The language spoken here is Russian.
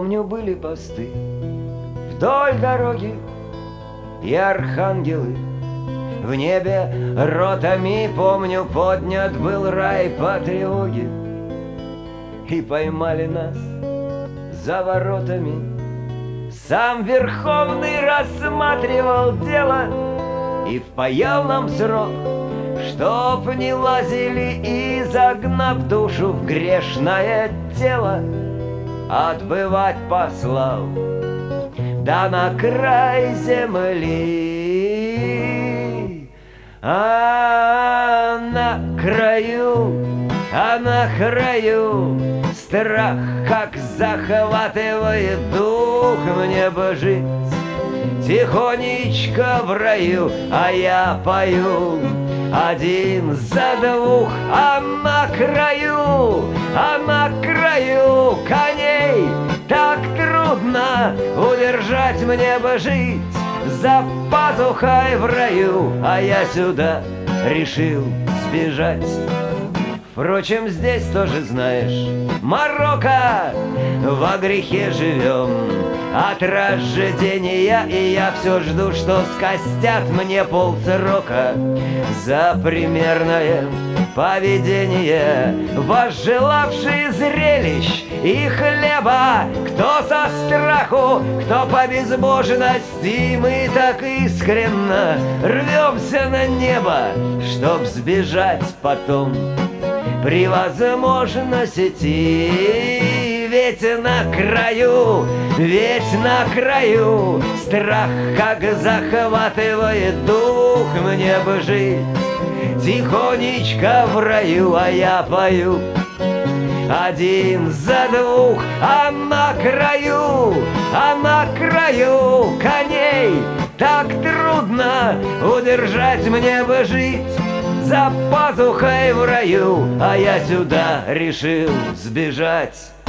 помню, были посты вдоль дороги и архангелы. В небе ротами, помню, поднят был рай по тревоге. И поймали нас за воротами. Сам Верховный рассматривал дело и впаял нам срок, чтоб не лазили и, загнав душу в грешное тело, отбывать послал, да на край земли. А на краю страх, как захватывает дух. Мне бы жить тихонечко в раю, а я пою один за двух. А на краю коней так трудно удержать. Мне бы жить за пазухой в раю, а я сюда решил сбежать. Впрочем, здесь тоже, знаешь, Марокко, во грехе живем от рождения, и я все жду, что скостят мне полсрока за примерное поведение. Возжелавшие зрелищ и хлеба, кто со страху, кто по безбожности, мы так искренно рвемся на небо, чтоб сбежать потом при возможности. Ведь на краю страх, как захватывает дух. Мне бы жить тихонечко в раю, а я пою один за двух. А на краю коней так трудно удержать. Мне бы жить за пазухой в раю, а я сюда решил сбежать.